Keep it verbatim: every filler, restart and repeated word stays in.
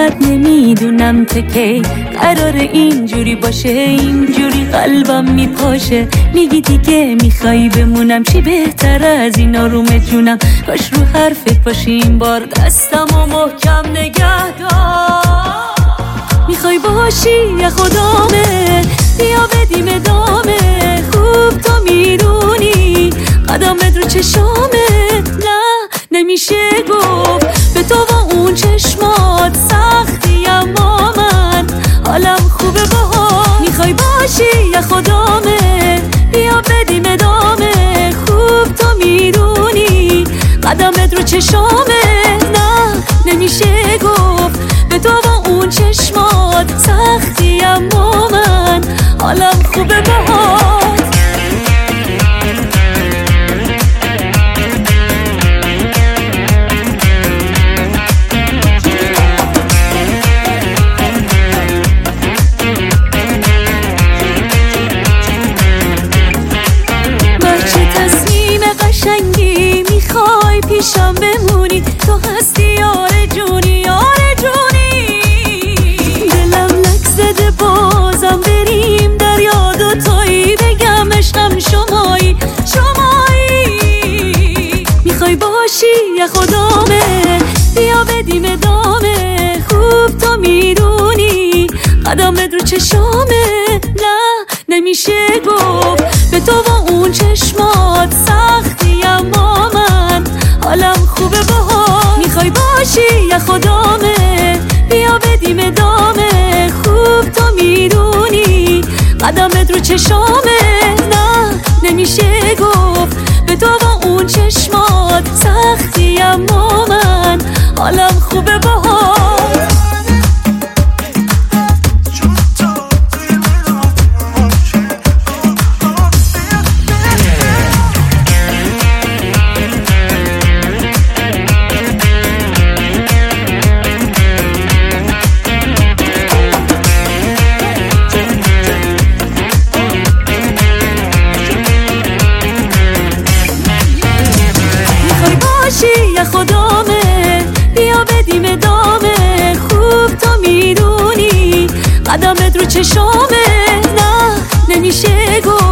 فقط نمیدونم که کی قرار اینجوری باشه، اینجوری قلبم میپاشه. میگی دیگه میخوای بمونم، چی بهتر از این آروم جونم. کاش رو حرفت باشی این بار، دستم و محکم نگه دار. میخوای باشی یا خدامه، بیا بدیم ادامه. خوب تو میدونی قدمت رو چشامه. نه نمیشه گفت به تو و اون چشمات سختی، اما من حالم خوبه باها. میخوای باشی یا خدامه، بیا بدیم ادامه. خوب تو میدونی قدمت رو چشامه. نه نمیشه گفت به تو و اون چشمات سختی، اما من حالم خوبه باها. پیشم بمونی تو هستی آرزونی، آرزونی. دلم لک زده بازم بریم دریا دوتایی، بگم عشقم شمایی، شمایی. میخوای باشی یا خدامه، بیا بدیم ادامه. خوب تو میدونی قدمت رو چشامه. نه نمیشه گفت به تو و اون چشمات سختی، اما من حالم خوبه باها. میخوای باشی یا خدامه، بیا بدیم ادامه. خوب تو میدونی قدمت رو چشامه. نه نمیشه گفت به تو و اون چشمات سختی، اما من حالم خوبه باها. یا خدامه، بیا بدیم ادامه. خوب تو میدونی قدمت رو چشامه. نه نمیشه گفت